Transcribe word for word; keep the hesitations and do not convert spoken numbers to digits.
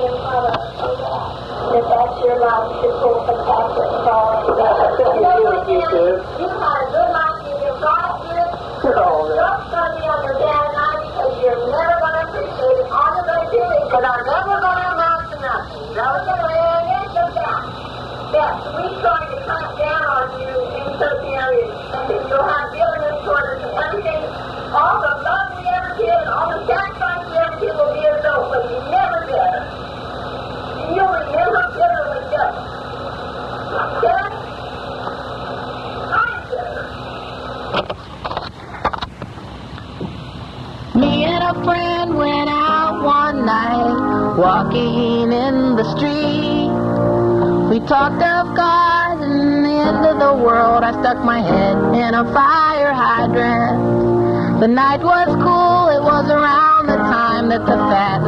grandfather that that's your life. It's so fantastic. That's what you do, you do. You had a good life. You've got it good. You're just going to be on your dad and I because you're never going to appreciate it. All you're going to do is because I'm never going to amount to nothing. That was going to end just that. Yes, we started to cut down on you in certain areas. And you'll have bitterness toward us and everything. All the love we ever did, all the sacrifice we ever did will be as though, but you never did. You'll remember bitterly just. Okay? I'm bitter. Me and a friend went out one night, walking in the street. We talked of God and the end of the world. I stuck my head in a fire hydrant. The night was cool, it was around the time that the fat